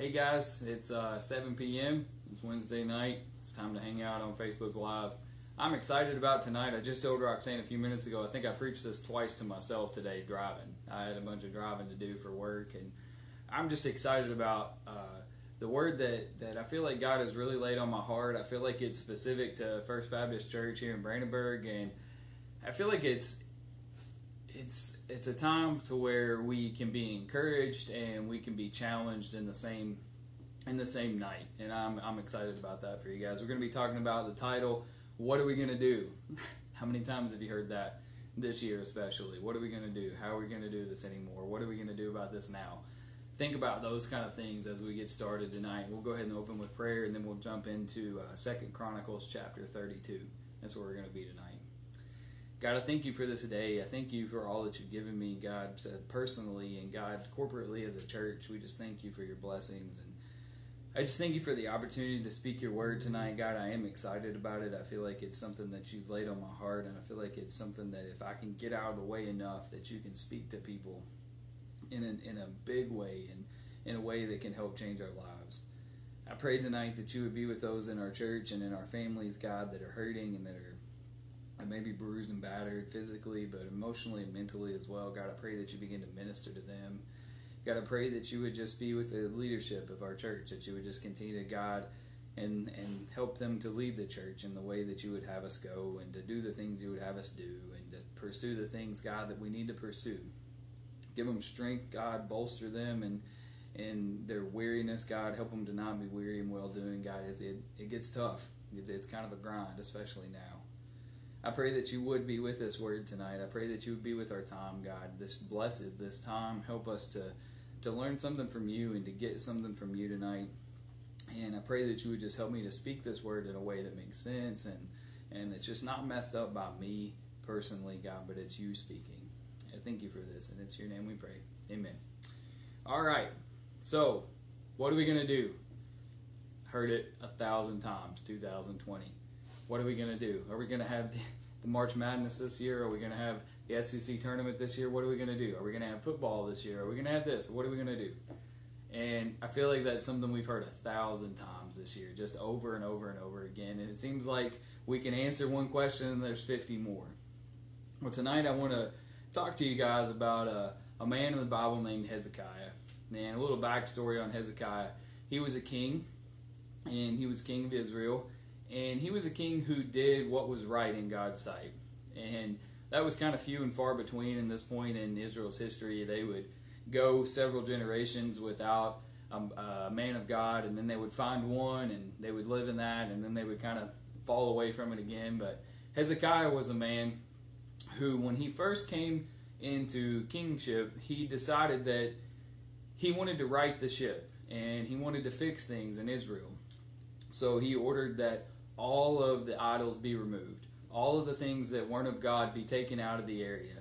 Hey guys, it's 7 p.m. It's Wednesday night. It's time to hang out on Facebook Live. I'm excited about tonight. I just told Roxanne a few minutes ago, I think I preached this twice to myself today driving. I had a bunch of driving to do for work, and I'm just excited about the word that I feel like God has really laid on my heart. I feel like it's specific to First Baptist Church here in Brandenburg, and I feel like it's a time to where we can be encouraged and we can be challenged in the same night, and I'm excited about that for you guys. We're going to be talking about the title, what are we going to do? How many times have you heard that this year especially? What are we going to do? How are we going to do this anymore? What are we going to do about this now? Think about those kind of things as we get started tonight. We'll go ahead and open with prayer, and then we'll jump into 2 Chronicles chapter 32. That's where we're going to be tonight. God, I thank you for this day. I thank you for all that you've given me, God, personally, and God, corporately as a church. We just thank you for your blessings. And I just thank you for the opportunity to speak your word tonight, God. I am excited about it. I feel like it's something that you've laid on my heart, and I feel like it's something that if I can get out of the way enough that you can speak to people in a big way and in a way that can help change our lives. I pray tonight that you would be with those in our church and in our families, God, that are hurting and that are maybe bruised and battered physically, but emotionally and mentally as well. God, I pray that you begin to minister to them. God, I pray that you would just be with the leadership of our church, that you would just continue to guide and help them to lead the church in the way that you would have us go, and to do the things you would have us do, and to pursue the things, God, that we need to pursue. Give them strength, God. Bolster them and their weariness, God. Help them to not be weary in well-doing, God. It gets tough. It's kind of a grind, especially now. I pray that you would be with this word tonight. I pray that you would be with our time, God. This time. Help us to learn something from you and to get something from you tonight. And I pray that you would just help me to speak this word in a way that makes sense and it's just not messed up by me personally, God, but it's you speaking. I thank you for this, and it's your name we pray. Amen. All right. So, what are we going to do? Heard it 1,000 times, 2020. What are we going to do? Are we going to have the March Madness this year? Are we going to have the SEC tournament this year? What are we going to do? Are we going to have football this year? Are we going to have this? What are we going to do? And I feel like that's something we've heard 1,000 times this year, just over and over and over again. And it seems like we can answer one question and there's 50 more. Well, tonight I want to talk to you guys about a man in the Bible named Hezekiah. Man, a little backstory on Hezekiah. He was a king, and he was king of Israel. And he was a king who did what was right in God's sight. And that was kind of few and far between in this point in Israel's history. They would go several generations without a man of God, and then they would find one, and they would live in that, and then they would kind of fall away from it again. But Hezekiah was a man who, when he first came into kingship, he decided that he wanted to right the ship, and he wanted to fix things in Israel. So he ordered that all of the idols be removed. All of the things that weren't of God be taken out of the area.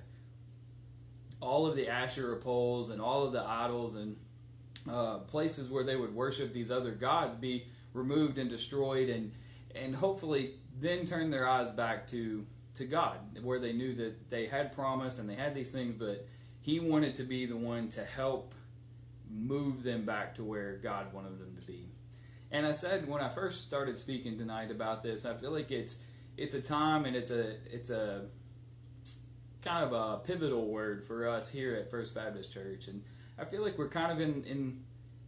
All of the Asherah poles and all of the idols and places where they would worship these other gods be removed and destroyed, and hopefully then turn their eyes back to God, where they knew that they had promise and they had these things, but he wanted to be the one to help move them back to where God wanted them to be. And I said when I first started speaking tonight about this, I feel like it's a time, and it's a kind of a pivotal word for us here at First Baptist Church. And I feel like we're kind of in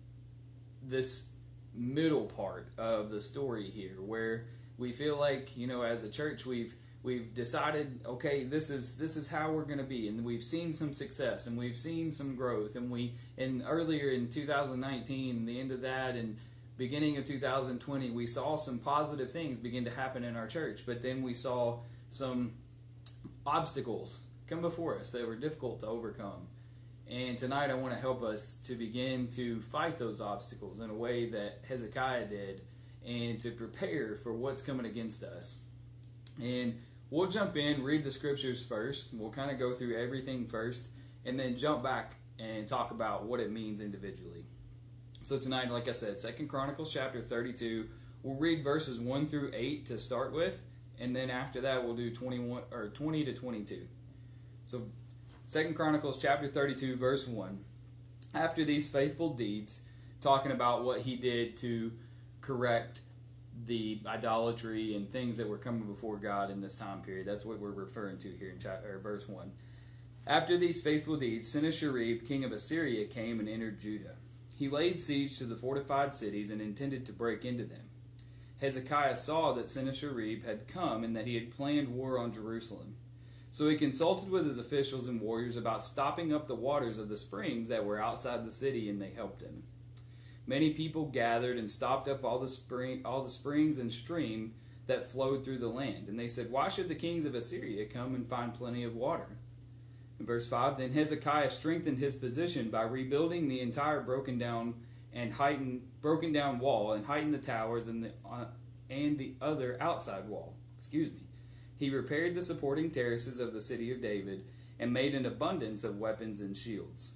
this middle part of the story here, where we feel like, as a church we've decided, okay, this is how we're going to be, and we've seen some success and we've seen some growth, and earlier in 2019, the end of that, and beginning of 2020, we saw some positive things begin to happen in our church, but then we saw some obstacles come before us that were difficult to overcome. And tonight I want to help us to begin to fight those obstacles in a way that Hezekiah did, and to prepare for what's coming against us. And we'll jump in, read the scriptures first. We'll kind of go through everything first, and then jump back and talk about what it means individually. So tonight, like I said, 2 Chronicles chapter 32. We'll read verses 1 through 8 to start with, and then after that we'll do 20 to 22. So 2 Chronicles chapter 32, verse 1. After these faithful deeds, talking about what he did to correct the idolatry and things that were coming before God in this time period. That's what we're referring to here in verse 1. After these faithful deeds, Sennacherib, king of Assyria, came and entered Judah. He laid siege to the fortified cities and intended to break into them. Hezekiah saw that Sennacherib had come and that he had planned war on Jerusalem. So he consulted with his officials and warriors about stopping up the waters of the springs that were outside the city, and they helped him. Many people gathered and stopped up all the springs and stream that flowed through the land. And they said, "Why should the kings of Assyria come and find plenty of water?" In verse 5, then Hezekiah strengthened his position by rebuilding the entire broken down wall and heightened the towers and the other outside wall. He repaired the supporting terraces of the city of David and made an abundance of weapons and shields.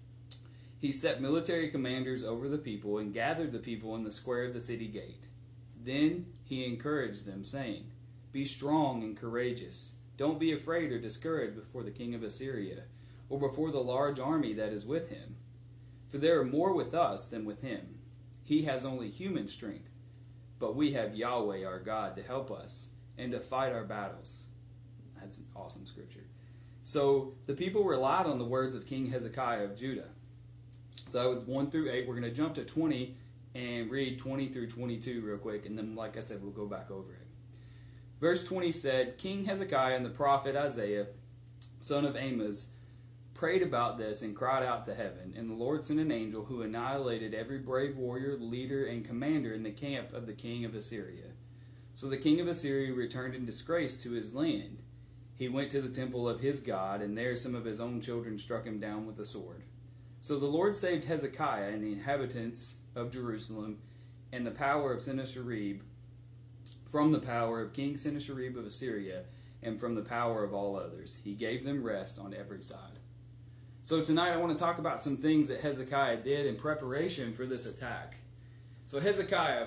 He set military commanders over the people and gathered the people in the square of the city gate. Then he encouraged them, saying, "Be strong and courageous. Don't be afraid or discouraged before the king of Assyria, or before the large army that is with him. For there are more with us than with him. He has only human strength, but we have Yahweh our God to help us and to fight our battles." That's an awesome scripture. So the people relied on the words of King Hezekiah of Judah. So that was 1 through 8. We're going to jump to 20 and read 20 through 22 real quick, and then, like I said, we'll go back over it. Verse 20 said, King Hezekiah and the prophet Isaiah, son of Amoz, prayed about this and cried out to heaven, and the Lord sent an angel who annihilated every brave warrior, leader, and commander in the camp of the king of Assyria. So the king of Assyria returned in disgrace to his land. He went to the temple of his God, and there some of his own children struck him down with the sword. So the Lord saved Hezekiah and the inhabitants of Jerusalem and the power of Sennacherib, from the power of King Sennacherib of Assyria, and from the power of all others. He gave them rest on every side. So tonight I want to talk about some things that Hezekiah did in preparation for this attack. So Hezekiah,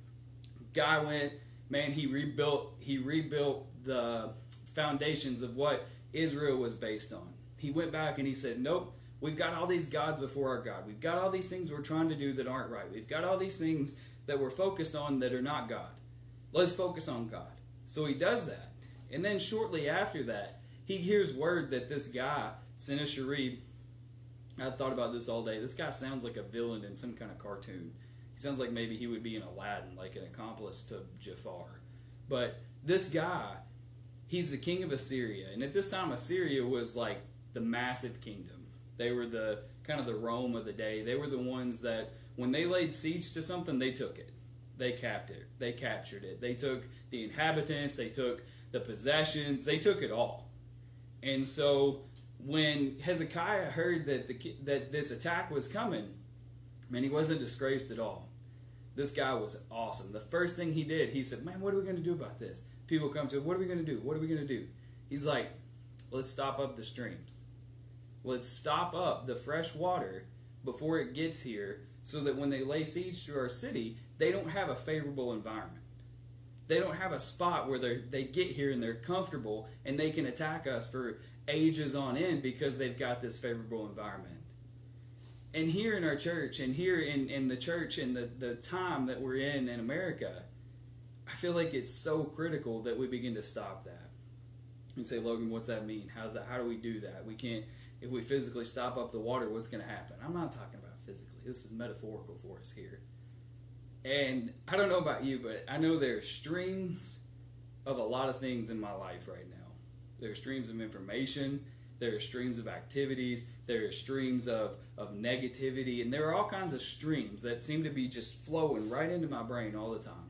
guy went, man, he rebuilt the foundations of what Israel was based on. He went back and he said, nope, we've got all these gods before our God. We've got all these things we're trying to do that aren't right. We've got all these things that we're focused on that are not God. Let's focus on God. So he does that. And then shortly after that, he hears word that this guy, Sennacherib, I thought about this all day. This guy sounds like a villain in some kind of cartoon. He sounds like maybe he would be in Aladdin, like an accomplice to Jafar. But this guy, he's the king of Assyria. And at this time, Assyria was like the massive kingdom. They were the kind of the Rome of the day. They were the ones that when they laid siege to something, they took it. They captured it. They took the inhabitants. They took the possessions. They took it all. And so when Hezekiah heard that this attack was coming, man, he wasn't disgraced at all. This guy was awesome. The first thing he did, he said, man, what are we going to do about this? People come to him, what are we going to do? What are we going to do? He's like, let's stop up the streams. Let's stop up the fresh water before it gets here so that when they lay siege to our city, they don't have a favorable environment. They don't have a spot where they get here and they're comfortable and they can attack us for ages on end because they've got this favorable environment. And here in our church and here in the church and the time that we're in America, I feel like it's so critical that we begin to stop that. And say, Logan, what's that mean? How do we do that? We can't, if we physically stop up the water, what's going to happen? I'm not talking about physically. This is metaphorical for us here. And I don't know about you, but I know there are streams of a lot of things in my life right now. There are streams of information. There are streams of activities. There are streams of negativity. And there are all kinds of streams that seem to be just flowing right into my brain all the time.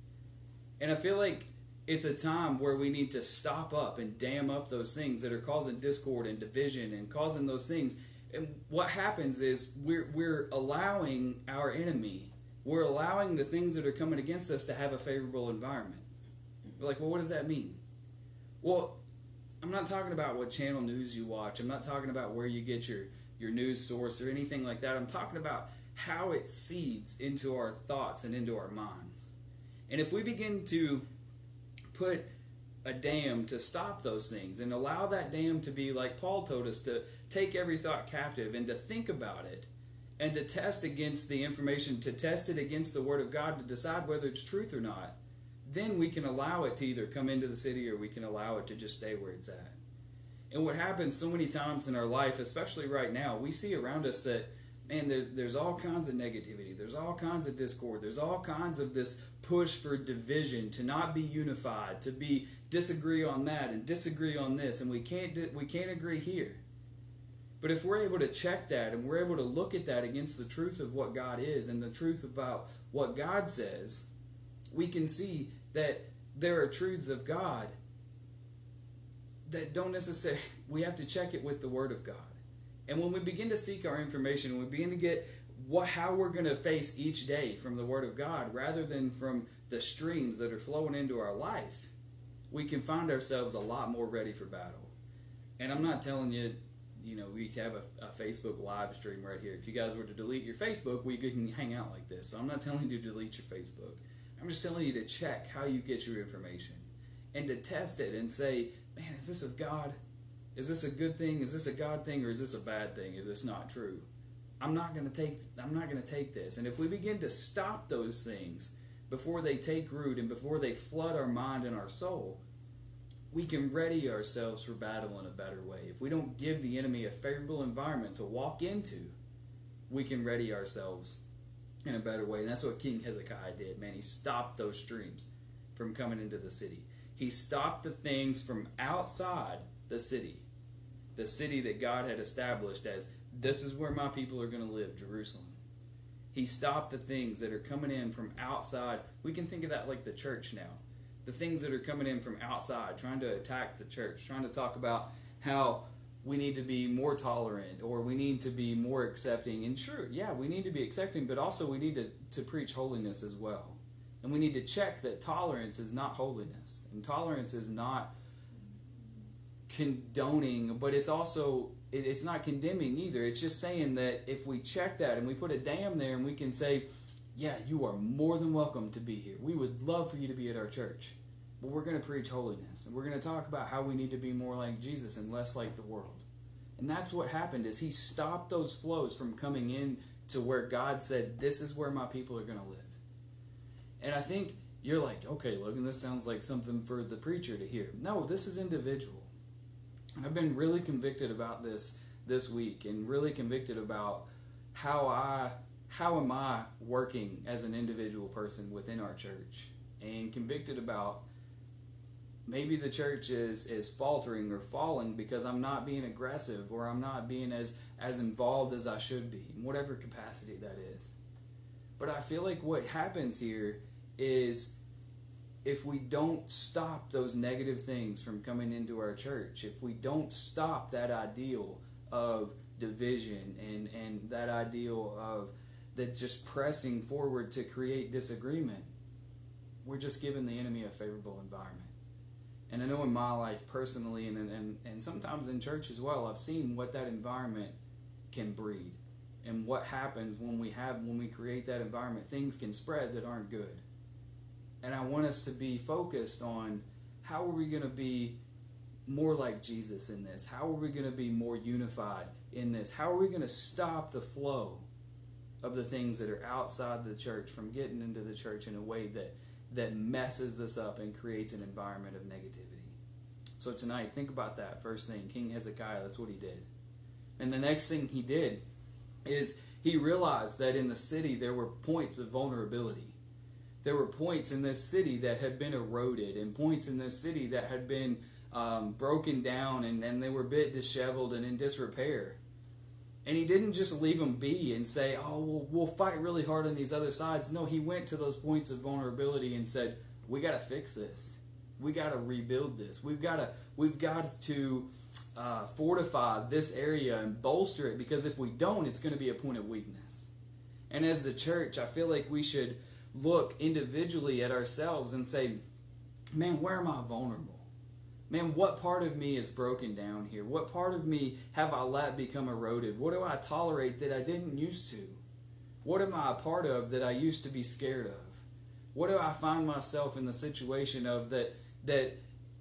And I feel like it's a time where we need to stop up and dam up those things that are causing discord and division and causing those things. And what happens is we're allowing our enemy, we're allowing the things that are coming against us to have a favorable environment. We're like, well, what does that mean? Well, I'm not talking about what channel news you watch. I'm not talking about where you get your news source or anything like that. I'm talking about how it seeds into our thoughts and into our minds. And if we begin to put a dam to stop those things and allow that dam to be like Paul told us, to take every thought captive and to think about it and to test against the information, to test it against the Word of God to decide whether it's truth or not, then we can allow it to either come into the city or we can allow it to just stay where it's at. And what happens so many times in our life, especially right now, we see around us that, man, there's all kinds of negativity. There's all kinds of discord. There's all kinds of this push for division, to not be unified, to be disagree on that and disagree on this, and we can't agree here. But if we're able to check that and we're able to look at that against the truth of what God is and the truth about what God says, we can see that there are truths of God that don't necessarily, we have to check it with the Word of God. And when we begin to seek our information, we begin to get how we're going to face each day from the Word of God rather than from the streams that are flowing into our life, we can find ourselves a lot more ready for battle. And I'm not telling you, we have a Facebook live stream right here. If you guys were to delete your Facebook, we can hang out like this. So I'm not telling you to delete your Facebook. I'm just telling you to check how you get your information and to test it and say, man, is this of God? Is this a good thing? Is this a God thing, or is this a bad thing? Is this not true? I'm not going to take this. And if we begin to stop those things before they take root and before they flood our mind and our soul, we can ready ourselves for battle in a better way. If we don't give the enemy a favorable environment to walk into, we can ready ourselves in a better way. And that's what King Hezekiah did, man. He stopped those streams from coming into the city. He stopped the things from outside the city that God had established as, this is where my people are going to live, Jerusalem. He stopped the things that are coming in from outside. We can think of that like the church now. The things that are coming in from outside, trying to attack the church, trying to talk about how we need to be more tolerant or we need to be more accepting. And sure, yeah, we need to be accepting, but also we need to preach holiness as well. And we need to check that tolerance is not holiness. And tolerance is not condoning, but it's also, it's not condemning either. It's just saying that if we check that and we put a dam there and we can say, yeah, you are more than welcome to be here. We would love for you to be at our church. But we're going to preach holiness. And we're going to talk about how we need to be more like Jesus and less like the world. And that's what happened, is he stopped those flows from coming in to where God said, this is where my people are going to live. And I think you're like, okay, Logan, this sounds like something for the preacher to hear. No, this is individual. And I've been really convicted about this week, and really convicted about how am I working as an individual person within our church, and convicted about maybe the church is faltering or falling because I'm not being aggressive, or I'm not being as involved as I should be, in whatever capacity that is. But I feel like what happens here is, if we don't stop those negative things from coming into our church, if we don't stop that ideal of division and that ideal of that just pressing forward to create disagreement, we're just giving the enemy a favorable environment. And I know in my life personally, and sometimes in church as well, I've seen what that environment can breed, and what happens when we create that environment. Things can spread that aren't good. And I want us to be focused on, how are we going to be more like Jesus in this? How are we going to be more unified in this? How are we going to stop the flow of the things that are outside the church from getting into the church in a way that messes this up and creates an environment of negativity? So tonight, think about that. First thing, King Hezekiah, that's what he did. And the next thing he did is he realized that in the city there were points of vulnerability. There were points in this city that had been eroded, and points in this city that had been broken down, and they were a bit disheveled and in disrepair. And he didn't just leave them be and say, oh, we'll fight really hard on these other sides. No, he went to those points of vulnerability and said, we got to fix this. We got to rebuild this. We've got to fortify this area and bolster it, because if we don't, it's going to be a point of weakness. And as the church, I feel like we should look individually at ourselves and say, man, where am I vulnerable? Man, what part of me is broken down here? What part of me have I let become eroded? What do I tolerate that I didn't used to? What am I a part of that I used to be scared of? What do I find myself in the situation of that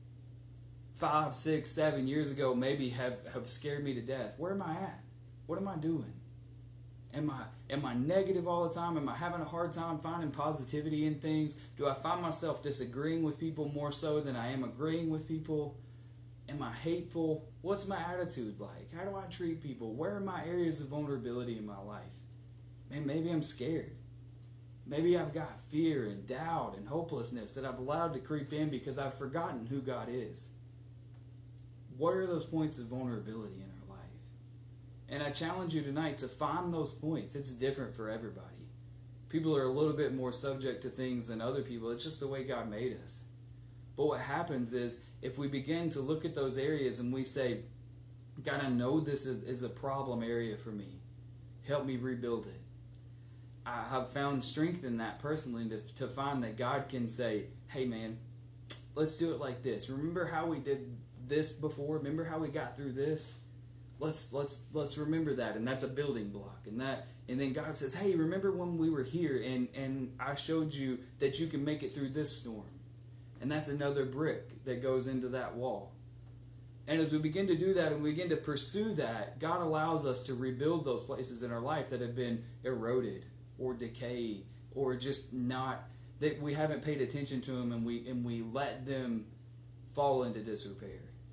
5, 6, 7 years ago maybe have scared me to death? Where am I at? What am I doing? Am I negative all the time? Am I having a hard time finding positivity in things? Do I find myself disagreeing with people more so than I am agreeing with people? Am I hateful? What's my attitude like? How do I treat people? Where are my areas of vulnerability in my life? Man, maybe I'm scared. Maybe I've got fear and doubt and hopelessness that I've allowed to creep in because I've forgotten who God is. What are those points of vulnerability in our life? And I challenge you tonight to find those points. It's different for everybody. People are a little bit more subject to things than other people. It's just the way God made us. But what happens is if we begin to look at those areas and we say, God, I know this is a problem area for me. Help me rebuild it. I have found strength in that personally to find that God can say, hey man, let's do it like this. Remember how we did this before? Remember how we got through this? Let's remember that, and that's a building block. And then God says, hey, remember when we were here and I showed you that you can make it through this storm. And that's another brick that goes into that wall. And as we begin to do that and we begin to pursue that, God allows us to rebuild those places in our life that have been eroded or decayed or just not, that we haven't paid attention to them, and we let them fall into disrepair.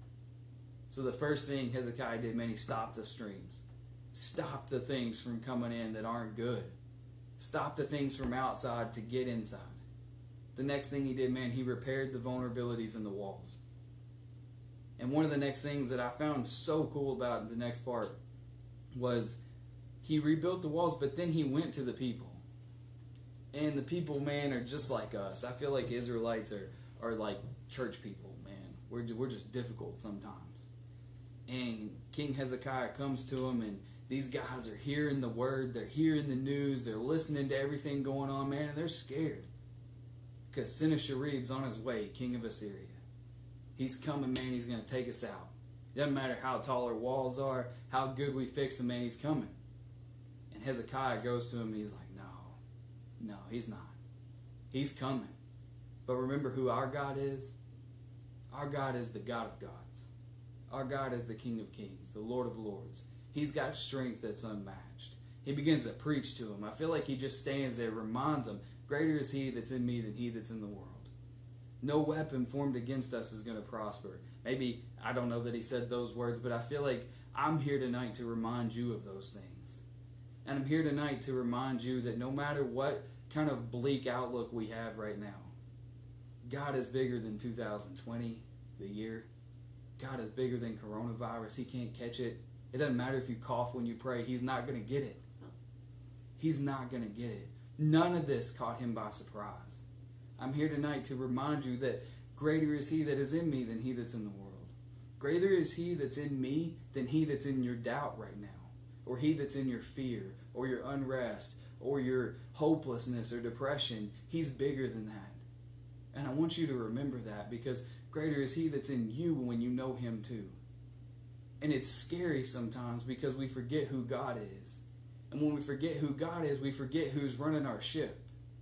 So the first thing Hezekiah did, man, he stopped the streams. Stop the things from coming in that aren't good. Stop the things from outside to get inside. The next thing he did, man, he repaired the vulnerabilities in the walls. And one of the next things that I found so cool about the next part was he rebuilt the walls, but then he went to the people. And the people, man, are just like us. I feel like Israelites are like church people, man. We're just difficult sometimes. And King Hezekiah comes to him, and these guys are hearing the word, they're hearing the news, they're listening to everything going on, man, and they're scared. Because Sennacherib's on his way, king of Assyria. He's coming, man, he's going to take us out. It doesn't matter how tall our walls are, how good we fix them, man, he's coming. And Hezekiah goes to him, and he's like, no, he's not. He's coming. But remember who our God is? Our God is the God of gods. Our God is the King of kings, the Lord of lords. He's got strength that's unmatched. He begins to preach to him. I feel like he just stands there, reminds him, greater is he that's in me than he that's in the world. No weapon formed against us is going to prosper. Maybe, I don't know that he said those words, but I feel like I'm here tonight to remind you of those things. And I'm here tonight to remind you that no matter what kind of bleak outlook we have right now, God is bigger than 2020, the year. God is bigger than coronavirus. He can't catch it. It doesn't matter if you cough when you pray. He's not going to get it. He's not going to get it. None of this caught him by surprise. I'm here tonight to remind you that greater is he that is in me than he that's in the world. Greater is he that's in me than he that's in your doubt right now, or he that's in your fear, or your unrest, or your hopelessness or depression. He's bigger than that. And I want you to remember that, because greater is he that's in you when you know him too. And it's scary sometimes because we forget who God is. And when we forget who God is, we forget who's running our ship.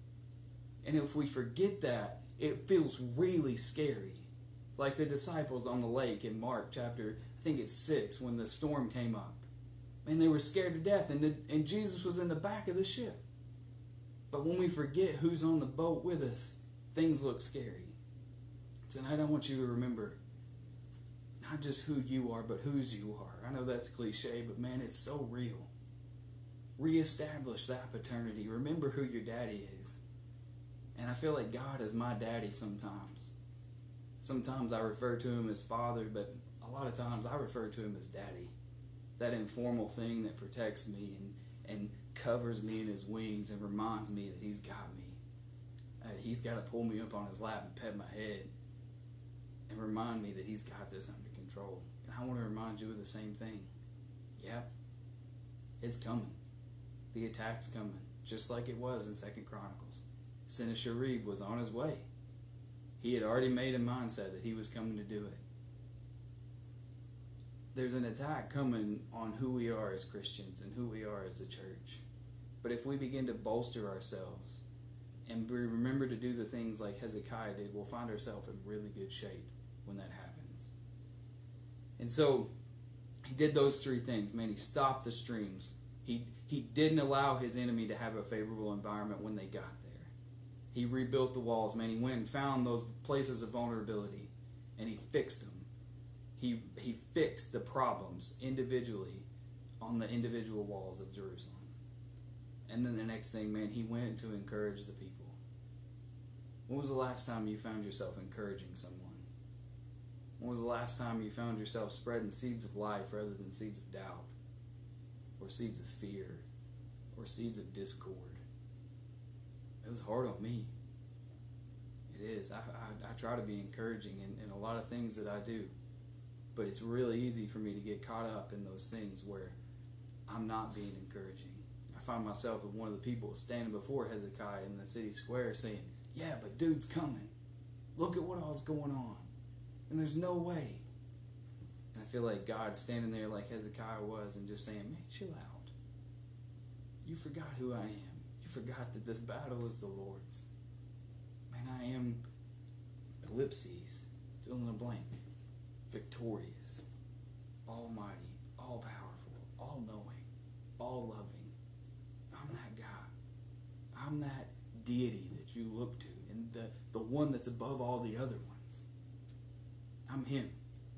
And if we forget that, it feels really scary. Like the disciples on the lake in Mark chapter, I think it's 6, when the storm came up. Man, they were scared to death, and Jesus was in the back of the ship. But when we forget who's on the boat with us, things look scary. Tonight I want you to remember not just who you are, but whose you are. I know that's cliche, but man, it's so real. Reestablish that paternity. Remember who your daddy is. And I feel like God is my daddy sometimes. Sometimes I refer to him as father, but a lot of times I refer to him as daddy. That informal thing that protects me and covers me in his wings and reminds me that he's got me. He's got to pull me up on his lap and pet my head and remind me that he's got this under control. And I want to remind you of the same thing. Yeah, it's coming. The attack's coming, just like it was in 2 Chronicles. Sennacherib was on his way. He had already made a mindset that he was coming to do it. There's an attack coming on who we are as Christians and who we are as the church. But if we begin to bolster ourselves and remember to do the things like Hezekiah did, we'll find ourselves in really good shape when that happens. And so he did those 3 things. Man, he stopped the streams. He didn't allow his enemy to have a favorable environment when they got there. He rebuilt the walls, man. He went and found those places of vulnerability, and he fixed them. He fixed the problems individually on the individual walls of Jerusalem. And then the next thing, man, he went to encourage the people. When was the last time you found yourself encouraging someone? When was the last time you found yourself spreading seeds of life rather than seeds of doubt, or seeds of fear, or seeds of discord? It was hard on me. It is. I try to be encouraging in a lot of things that I do, but it's really easy for me to get caught up in those things where I'm not being encouraging. I find myself with one of the people standing before Hezekiah in the city square saying, "Yeah, but dude's coming. Look at what all's going on. And there's no way." And I feel like God's standing there like Hezekiah was and just saying, "Man, chill out. You forgot who I am. You forgot that this battle is the Lord's. Man, I am ellipses, fill in the blank, victorious, almighty, all-powerful, all-knowing, all-loving. I'm that guy. I'm that deity that you look to, and the one that's above all the other ones. I'm him."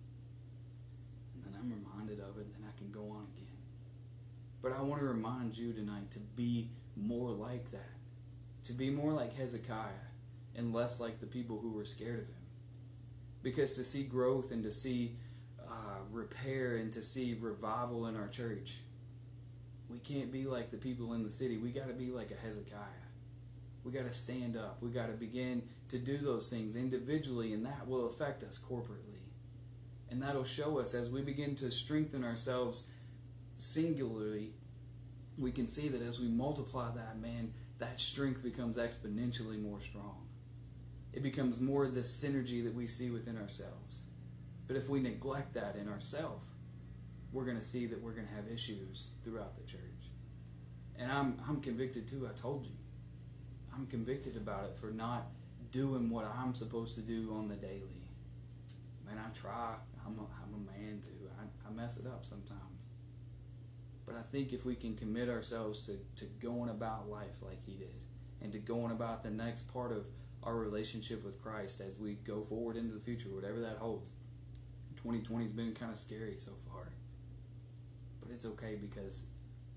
And then I'm reminded of it, and then I can go on again. But I want to remind you tonight to be more like that. To be more like Hezekiah and less like the people who were scared of him. Because to see growth and to see repair and to see revival in our church, we can't be like the people in the city. We got to be like a Hezekiah. We got to stand up. We got to begin to do those things individually, and that will affect us corporately. And that'll show us as we begin to strengthen ourselves singularly. We can see that as we multiply that, man, that strength becomes exponentially more strong. It becomes more of this synergy that we see within ourselves. But if we neglect that in ourselves, we're going to see that we're going to have issues throughout the church. And I'm convicted too, I told you. I'm convicted about it for not doing what I'm supposed to do on the daily. Man, I try. I'm a man too. I mess it up sometimes. But I think if we can commit ourselves to going about life like he did, and to going about the next part of our relationship with Christ as we go forward into the future, whatever that holds. 2020 has been kind of scary so far. But it's okay because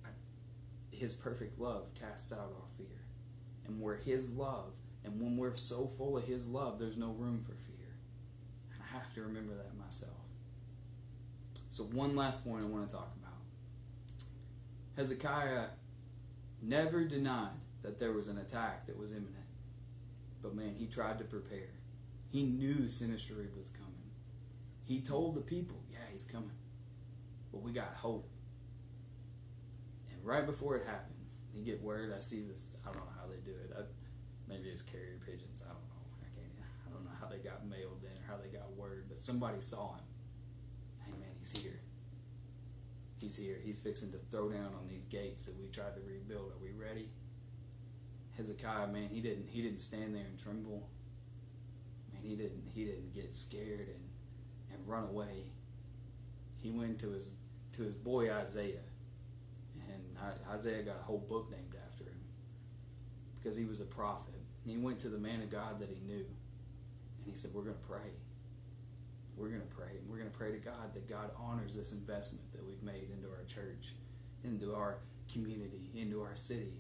his perfect love casts out our fear. And we're his love, and when we're so full of his love, there's no room for fear. And I have to remember that myself. So one last point I want to talk about. Hezekiah never denied that there was an attack that was imminent. But man, he tried to prepare. He knew Sennacherib was coming. He told the people, yeah, he's coming. But we got hope. And right before it happens, you get word. I see this. I don't know how they do it. Maybe it's carrier pigeons. I don't know. I don't know how they got mailed in or how they got word. But somebody saw him. Hey man, he's here. He's here. He's fixing to throw down on these gates that we tried to rebuild. Are we ready? Hezekiah, man, he didn't stand there and tremble. Man, he didn't get scared and run away. He went to his boy Isaiah, and Isaiah got a whole book named after him because he was a prophet. He went to the man of God that he knew, and he said, "We're going to pray. We're going to pray. We're going to pray to God that God honors this investment that we've made into our church, into our community, into our city."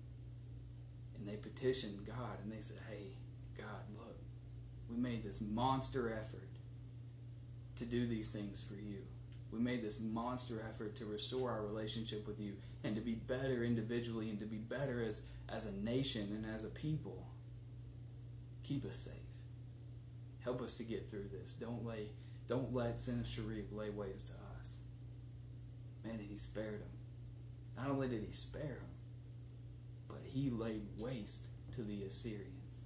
And they petitioned God, and they said, "Hey, God, look, we made this monster effort to do these things for you. We made this monster effort to restore our relationship with you and to be better individually and to be better as a nation and as a people. Keep us safe. Help us to get through this. Don't let Sennacherib lay waste to us." Man, and he spared him. Not only did he spare him, but he laid waste to the Assyrians.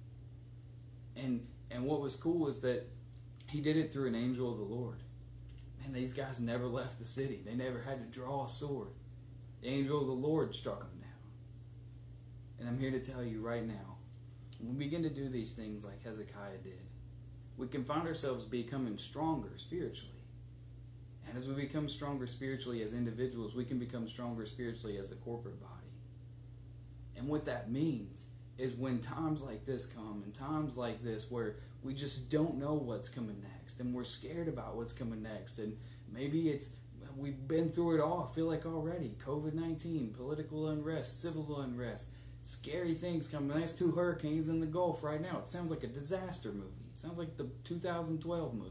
And what was cool was that he did it through an angel of the Lord. Man, these guys never left the city. They never had to draw a sword. The angel of the Lord struck them down. And I'm here to tell you right now, when we begin to do these things like Hezekiah did, we can find ourselves becoming stronger spiritually. And as we become stronger spiritually as individuals, we can become stronger spiritually as a corporate body. And what that means is when times like this come, and times like this where we just don't know what's coming next, and we're scared about what's coming next, and maybe we've been through it all, I feel like already. COVID-19, political unrest, civil unrest, scary things coming. There's 2 hurricanes in the Gulf right now. It sounds like a disaster movie. It sounds like the 2012 movie.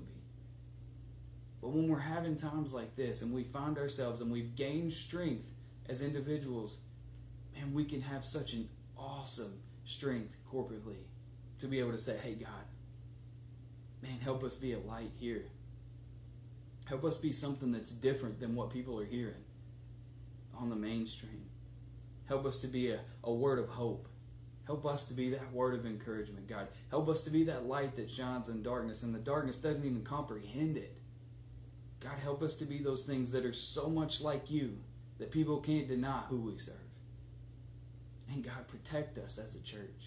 But when we're having times like this and we find ourselves and we've gained strength as individuals, man, we can have such an awesome strength corporately to be able to say, hey, God, man, help us be a light here. Help us be something that's different than what people are hearing on the mainstream. Help us to be a word of hope. Help us to be that word of encouragement, God. Help us to be that light that shines in darkness, and the darkness doesn't even comprehend it. God, help us to be those things that are so much like you that people can't deny who we serve. And God, protect us as a church.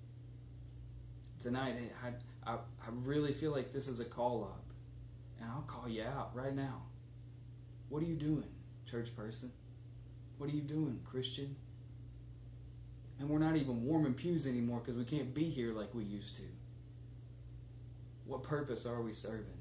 Tonight, I really feel like this is a call up. And I'll call you out right now. What are you doing, church person? What are you doing, Christian? And we're not even warming pews anymore because we can't be here like we used to. What purpose are we serving?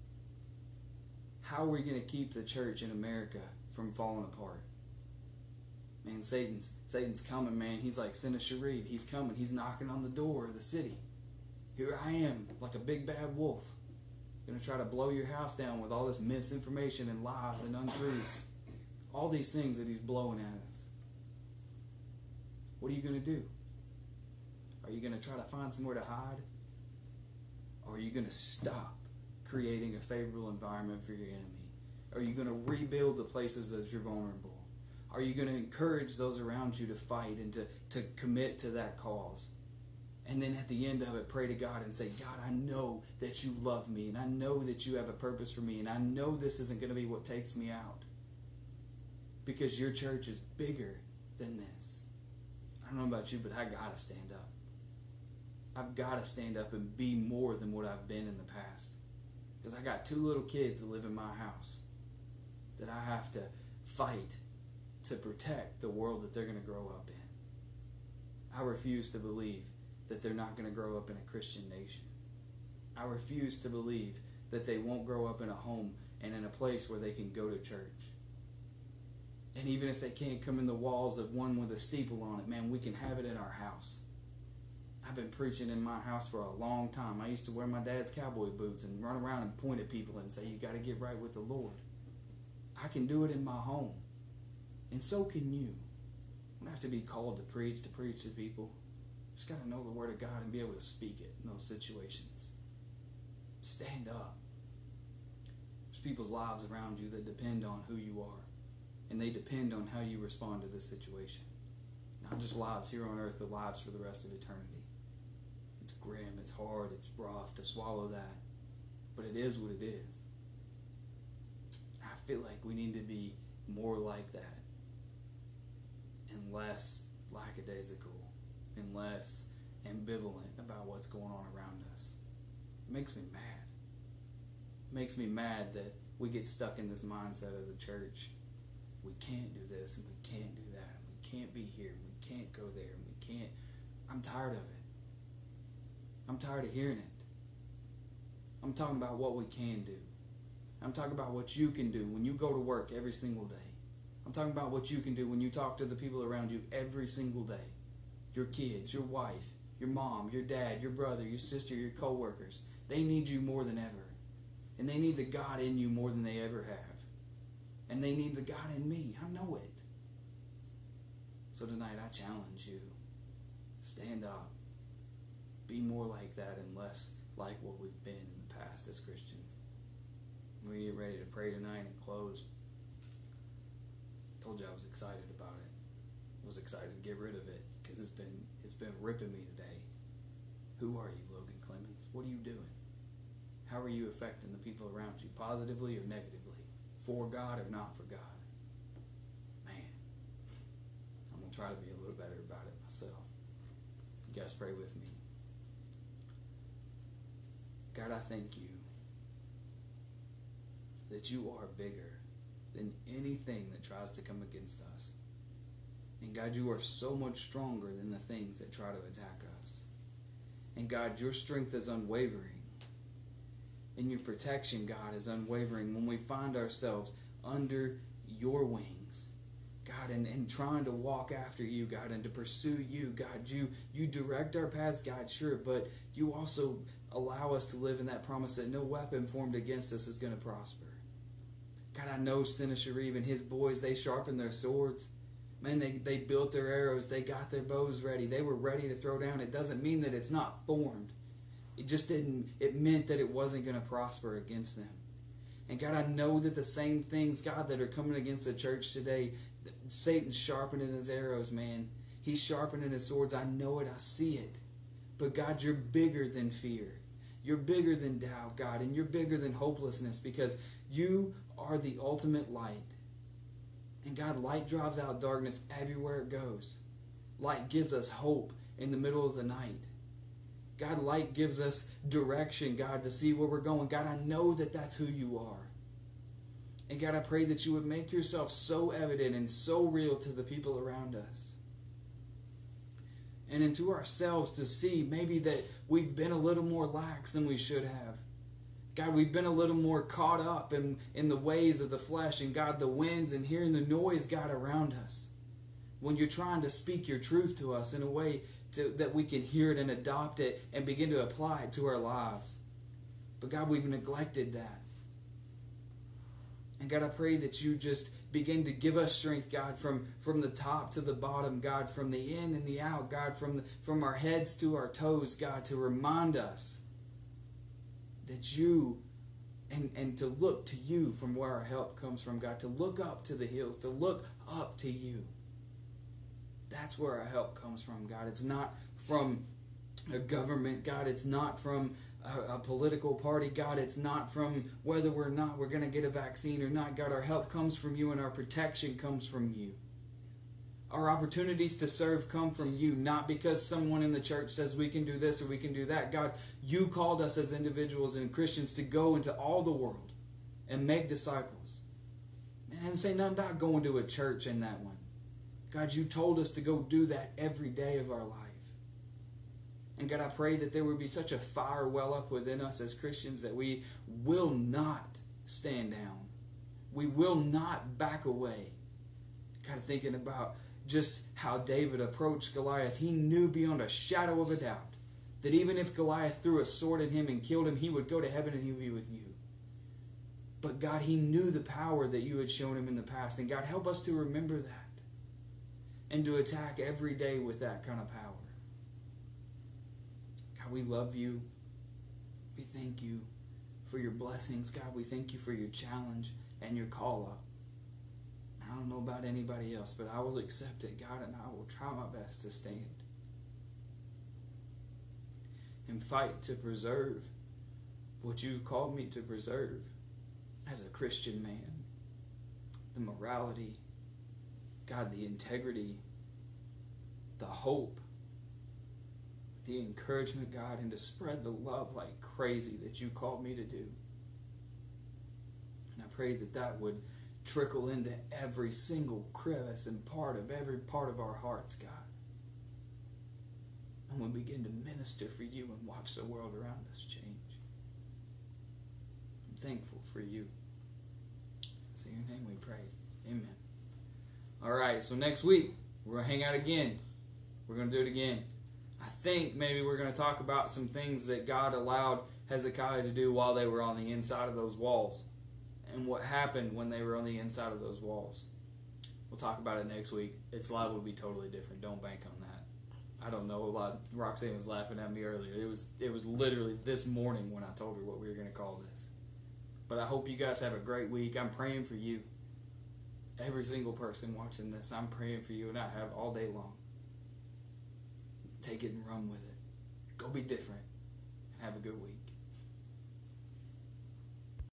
How are we going to keep the church in America from falling apart? Man, Satan's coming, man. He's like Sennacherib. He's coming. He's knocking on the door of the city. Here I am, like a big bad wolf. Going to try to blow your house down with all this misinformation and lies and untruths. All these things that he's blowing at us. What are you going to do? Are you going to try to find somewhere to hide? Or are you going to stop creating a favorable environment for your enemy? Are you going to rebuild the places that you're vulnerable? Are you going to encourage those around you to fight and to commit to that cause? And then at the end of it, pray to God and say, God, I know that you love me, and I know that you have a purpose for me, and I know this isn't going to be what takes me out. Because your church is bigger than this. I don't know about you, but I got to stand up. I've got to stand up and be more than what I've been in the past. Because I got 2 little kids that live in my house that I have to fight to protect the world that they're going to grow up in. I refuse to believe that they're not going to grow up in a Christian nation. I refuse to believe that they won't grow up in a home and in a place where they can go to church. And even if they can't come in the walls of one with a steeple on it, man, we can have it in our house. I've been preaching in my house for a long time. I used to wear my dad's cowboy boots and run around and point at people and say, you got to get right with the Lord. I can do it in my home. And so can you. You don't have to be called to preach to people. You just got to know the Word of God and be able to speak it in those situations. Stand up. There's people's lives around you that depend on who you are. And they depend on how you respond to this situation. Not just lives here on earth, but lives for the rest of eternity. It's grim, it's hard, it's rough to swallow that. But it is what it is. I feel like we need to be more like that. And less lackadaisical. And less ambivalent about what's going on around us. It makes me mad. It makes me mad that we get stuck in this mindset of the church. We can't do this and we can't do that. And we can't be here. And we can't go there. And we can't. I'm tired of it. I'm tired of hearing it. I'm talking about what we can do. I'm talking about what you can do when you go to work every single day. I'm talking about what you can do when you talk to the people around you every single day. Your kids, your wife, your mom, your dad, your brother, your sister, your co-workers. They need you more than ever. And they need the God in you more than they ever have. And they need the God in me. I know it. So tonight I challenge you. Stand up. Be more like that and less like what we've been in the past as Christians. We get ready to pray tonight and close. I told you I was excited about it. I was excited to get rid of it because it's been ripping me today. Who are you, Logan Clemens? What are you doing? How are you affecting the people around you, positively or negatively? For God or not for God? Man, I'm going to try to be a little better about it myself. You guys pray with me. God, I thank you that you are bigger than anything that tries to come against us. And God, you are so much stronger than the things that try to attack us. And God, your strength is unwavering. And your protection, God, is unwavering when we find ourselves under your wings. God, and trying to walk after you, God, and to pursue you, God. You direct our paths, God, sure, but you also allow us to live in that promise that no weapon formed against us is going to prosper. God, I know Sennacherib and his boys, they sharpened their swords. Man, they built their arrows. They got their bows ready. They were ready to throw down. It doesn't mean that it's not formed. It meant that it wasn't going to prosper against them. And God, I know that the same things, God, that are coming against the church today, Satan's sharpening his arrows, man. He's sharpening his swords. I know it. I see it. But God, you're bigger than fear. You're bigger than doubt, God, and you're bigger than hopelessness because you are the ultimate light. And God, light drives out darkness everywhere it goes. Light gives us hope in the middle of the night. God, light gives us direction, God, to see where we're going. God, I know that that's who you are. And God, I pray that you would make yourself so evident and so real to the people around us. And into ourselves to see maybe that we've been a little more lax than we should have. God, we've been a little more caught up in the ways of the flesh and God, the winds and hearing the noise, God, around us. When you're trying to speak your truth to us in a way that we can hear it and adopt it and begin to apply it to our lives. But God, we've neglected that. And God, I pray that you just begin to give us strength, God, from the top to the bottom, God, from the in and the out, God, from our heads to our toes, God, to remind us that you, and to look to you from where our help comes from, God, to look up to the hills, to look up to you. That's where our help comes from, God. It's not from a government, God. It's not from a political party, God. It's not from whether we're going to get a vaccine or not, God. Our help comes from you and our protection comes from you. Our opportunities to serve come from you, not because someone in the church says we can do this or we can do that. God, you called us as individuals and Christians to go into all the world and make disciples. Man, I didn't say nothing about going to a church in that one. God, you told us to go do that every day of our life. And God, I pray that there would be such a fire well up within us as Christians that we will not stand down. We will not back away. God, thinking about just how David approached Goliath. He knew beyond a shadow of a doubt that even if Goliath threw a sword at him and killed him, he would go to heaven and he would be with you. But God, he knew the power that you had shown him in the past. And God, help us to remember that and to attack every day with that kind of power. God, we love you. We thank you for your blessings. God, we thank you for your challenge and your call up. I don't know about anybody else, but I will accept it, God, and I will try my best to stand and fight to preserve what you've called me to preserve as a Christian man. The morality, God, the integrity, the hope, the encouragement, God, and to spread the love like crazy that you called me to do. And I pray that that would trickle into every single crevice and every part of our hearts, God. And we begin to minister for you and watch the world around us change. I'm thankful for you. It's in your name we pray. Amen. All right, so next week, we're going to hang out again. We're going to do it again. I think maybe we're going to talk about some things that God allowed Hezekiah to do while they were on the inside of those walls. And what happened when they were on the inside of those walls. We'll talk about it next week. It's liable to be totally different. Don't bank on that. I don't know. Roxanne was laughing at me earlier. It was literally this morning when I told her what we were going to call this. But I hope you guys have a great week. I'm praying for you. Every single person watching this, I'm praying for you, and I have all day long. Take it and run with it. Go be different. And have a good week.